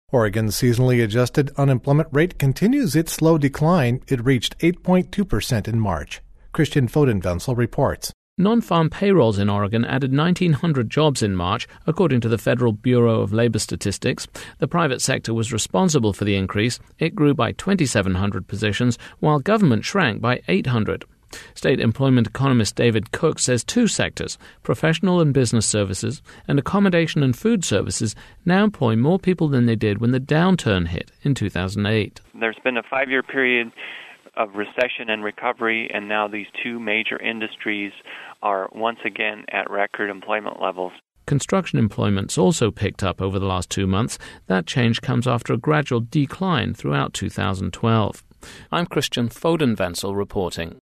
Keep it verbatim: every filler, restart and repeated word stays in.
Oregon's seasonally adjusted unemployment rate continues its slow decline. It reached eight point two percent in March. Christian Fodenwenzel reports. Non-farm payrolls in Oregon added nineteen hundred jobs in March, according to the Federal Bureau of Labor Statistics. The private sector was responsible for the increase. It grew by twenty-seven hundred positions, while government shrank by eight hundred. State employment economist David Cook says two sectors, professional and business services and accommodation and food services, now employ more people than they did when the downturn hit in two thousand eight. There's been a five-year period of recession and recovery, and now these two major industries are once again at record employment levels. Construction employment's also picked up over the last two months. That change comes after a gradual decline throughout two thousand twelve. I'm Christian Fodenwenzel reporting.